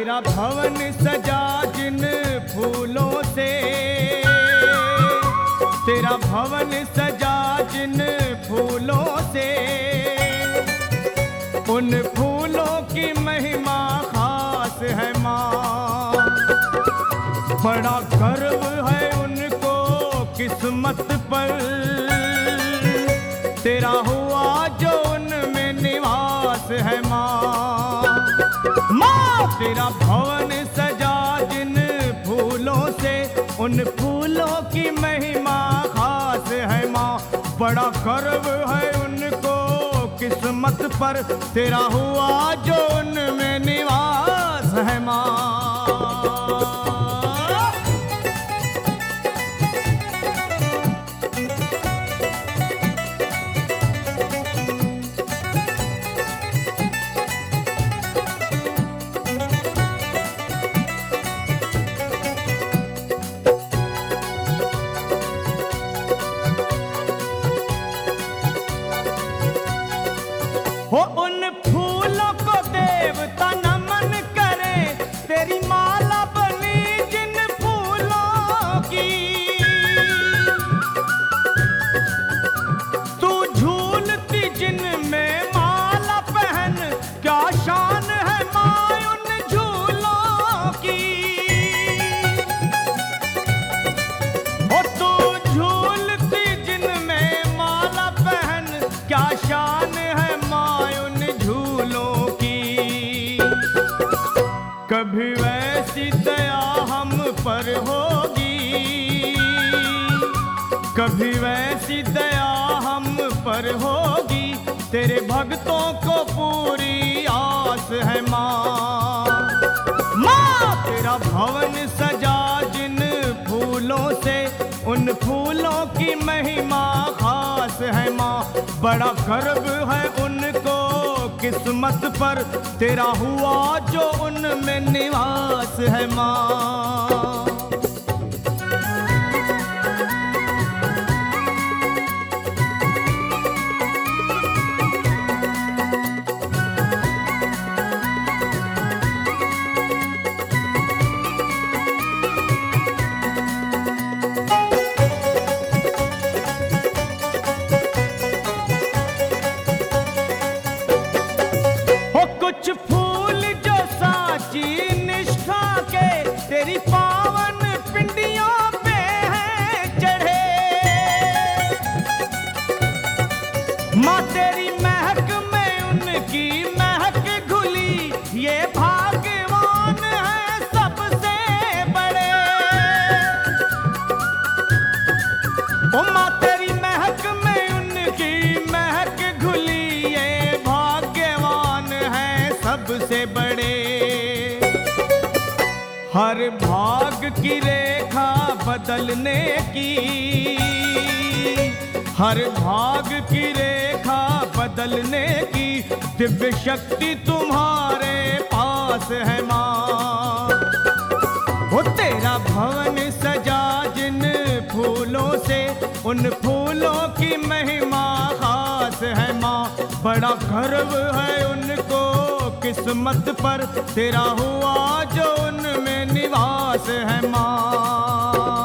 तेरा भवन सजा जिन फूलों से, तेरा भवन सजा जिन फूलों से, उन फूलों की महिमा खास है माँ। बड़ा गर्व है उनको किस्मत पर, तेरा हुआ जो उनमें निवास है माँ। माँ तेरा भवन सजा जिन फूलों से, उन फूलों की महिमा खास है माँ। बड़ा गर्व है उनको किस्मत पर, तेरा हुआ जो उनमें निवास है माँ। हो उन फूलों को देवता नमन करे, तेरी माला बनी जिन फूलों की। तू झूलती जिन में माला पहन, क्या शान है माँ उन झूलों की। हो तू झूलती जिन में माला पहन, क्या शान है झूलों की। कभी वैसी दया हम पर होगी, कभी वैसी दया हम पर होगी, तेरे भक्तों को पूरी आस है माँ। माँ तेरा भवन सजा जिन फूलों से, उन फूलों की महिमा खास है माँ। बड़ा गर्व है उनको किस्मत पर, तेरा हुआ जो उनमें निवास है माँ। कुछ फूल जो साची निष्ठा के, तेरी पावन पिंडियों पे हैं चढ़े। माँ तेरी महक में उनकी महक घुली, ये भाग्यवान है सबसे बड़े। ओ माँ तेरी महक में उनकी महक घुली, ये भाग्यवान है सबसे बड़े। हर भाग की रेखा बदलने की, हर भाग की रेखा बदलने की, दिव्य शक्ति तुम्हारे पास है माँ। वो तेरा भवन सजा जिन फूलों से, उन फूलों की महिमा खास है माँ। बड़ा गर्व है उनको किस्मत पर, तेरा हुआ जो उनमें निवास है माँ।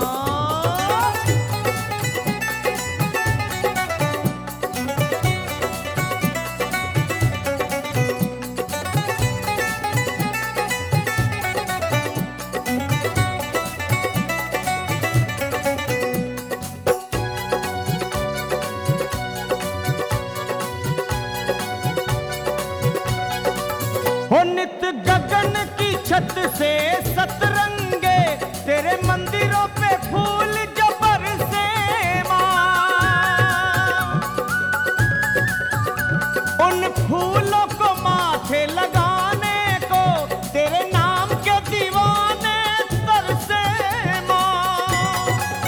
हो नित गगन की छत से सतरंगे, तेरे मंदिरों पे फूल जो बरसे माँ। उन फूलों को माथे लगाने को, तेरे नाम के दीवाने तरसे माँ।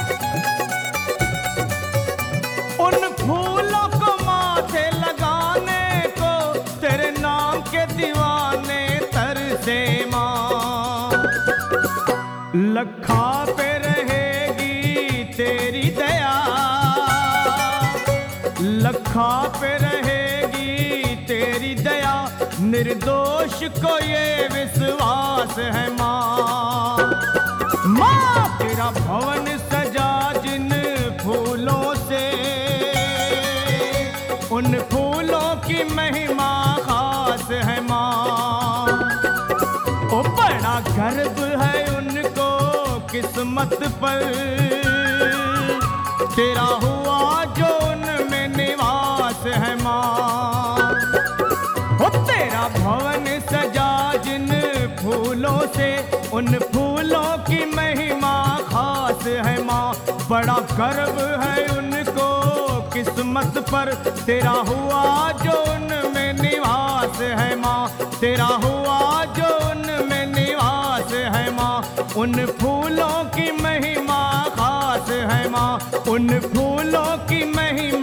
उन फूलों को माथे लगाने को, तेरे नाम के दीवाने तरसे माँ। लखा पे रहेगी तेरी दया, लखा पे रहेगी तेरी दया, निर्दोष को ये विश्वास है माँ। माँ तेरा भवन सजा जिन फूलों से, उन फूलों की महिमा खास है माँ। ओ बड़ा गर्व है उनको किस्मत पर, तेरा हुआ जो उनमें निवास है माँ। ओ तेरा भवन सजा जिन फूलों से, उन फूलों की महिमा खास है माँ। बड़ा गर्व है उनको किस्मत पर, तेरा हुआ जो उनमें निवास है माँ। तेरा हुआ जो उनमें निवास है माँ। उन फूलों की महिमा खास है माँ, उन फूलों की महिमा